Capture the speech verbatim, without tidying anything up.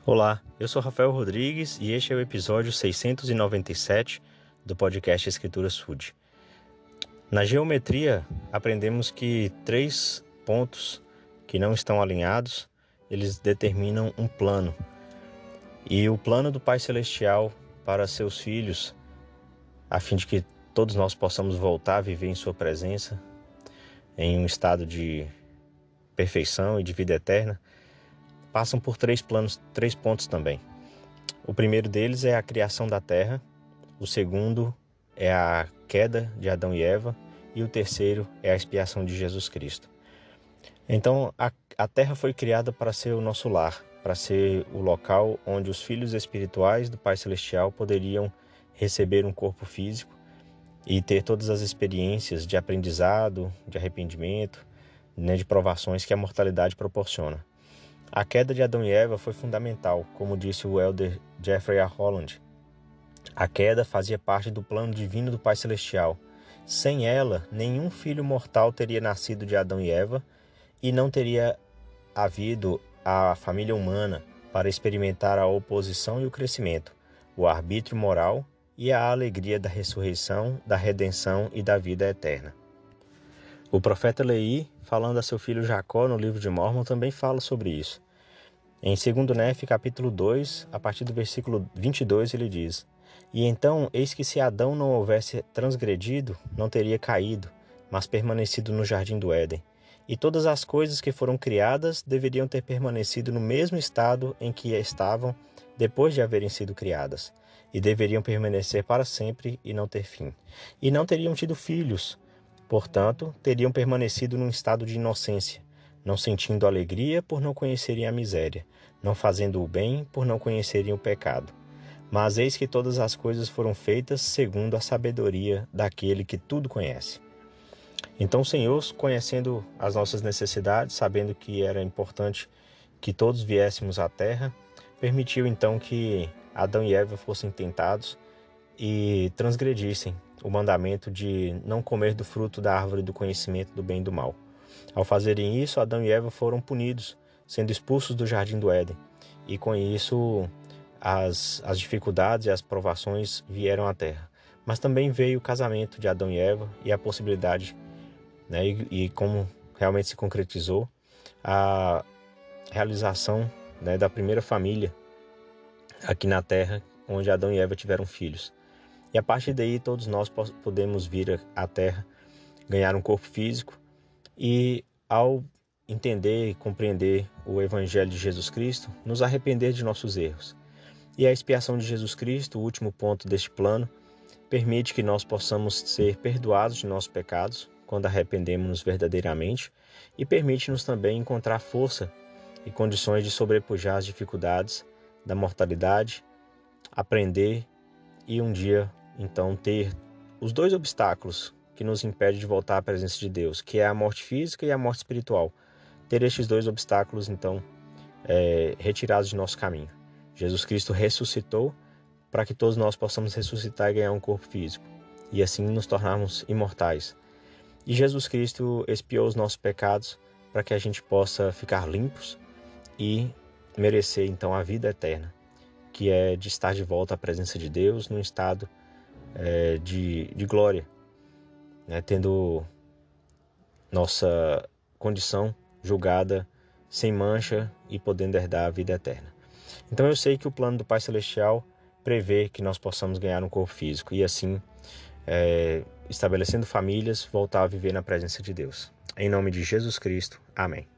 Olá, eu sou Rafael Rodrigues e este é o episódio seiscentos e noventa e sete do podcast Escrituras Food. Na geometria, aprendemos que três pontos que não estão alinhados, eles determinam um plano. E o plano do Pai Celestial para seus filhos, a fim de que todos nós possamos voltar a viver em sua presença, em um estado de perfeição e de vida eterna, passam por três planos, três pontos também. O primeiro deles é a criação da terra, o segundo é a queda de Adão e Eva e o terceiro é a expiação de Jesus Cristo. Então, a, a terra foi criada para ser o nosso lar, para ser o local onde os filhos espirituais do Pai Celestial poderiam receber um corpo físico e ter todas as experiências de aprendizado, de arrependimento, né, de provações que a mortalidade proporciona. A queda de Adão e Eva foi fundamental, como disse o elder Jeffrey A. Holland. A queda fazia parte do plano divino do Pai Celestial. Sem ela, nenhum filho mortal teria nascido de Adão e Eva e não teria havido a família humana para experimentar a oposição e o crescimento, o arbítrio moral e a alegria da ressurreição, da redenção e da vida eterna. O profeta Leí, falando a seu filho Jacó no livro de Mórmon, também fala sobre isso. Em segundo Nefe, capítulo dois, a partir do versículo vinte e dois, ele diz: E então, eis que se Adão não houvesse transgredido, não teria caído, mas permanecido no jardim do Éden. E todas as coisas que foram criadas deveriam ter permanecido no mesmo estado em que estavam depois de haverem sido criadas, e deveriam permanecer para sempre e não ter fim. E não teriam tido filhos, portanto, teriam permanecido num estado de inocência, não sentindo alegria por não conhecerem a miséria, não fazendo o bem por não conhecerem o pecado. Mas eis que todas as coisas foram feitas segundo a sabedoria daquele que tudo conhece. Então o Senhor, conhecendo as nossas necessidades, sabendo que era importante que todos viéssemos à terra, permitiu então que Adão e Eva fossem tentados e transgredissem o mandamento de não comer do fruto da árvore do conhecimento do bem e do mal. Ao fazerem isso, Adão e Eva foram punidos, sendo expulsos do jardim do Éden. E com isso, as, as dificuldades e as provações vieram à terra. Mas também veio o casamento de Adão e Eva e a possibilidade, né, e, e como realmente se concretizou, a realização, né, da primeira família aqui na terra, onde Adão e Eva tiveram filhos. E a partir daí, todos nós podemos vir à terra, ganhar um corpo físico, e ao entender e compreender o Evangelho de Jesus Cristo, nos arrepender de nossos erros. E a expiação de Jesus Cristo, o último ponto deste plano, permite que nós possamos ser perdoados de nossos pecados, quando arrependemos-nos verdadeiramente, e permite-nos também encontrar força e condições de sobrepujar as dificuldades da mortalidade, aprender e um dia, então, ter os dois obstáculos que nos impede de voltar à presença de Deus, que é a morte física e a morte espiritual. Ter estes dois obstáculos, então, é, retirados de nosso caminho. Jesus Cristo ressuscitou para que todos nós possamos ressuscitar e ganhar um corpo físico, e assim nos tornarmos imortais. E Jesus Cristo expiou os nossos pecados para que a gente possa ficar limpos e merecer, então, a vida eterna, que é de estar de volta à presença de Deus num estado é, de, de glória, né, tendo nossa condição julgada sem mancha e podendo herdar a vida eterna. Então eu sei que o plano do Pai Celestial prevê que nós possamos ganhar um corpo físico e assim, é, estabelecendo famílias, voltar a viver na presença de Deus. Em nome de Jesus Cristo, amém.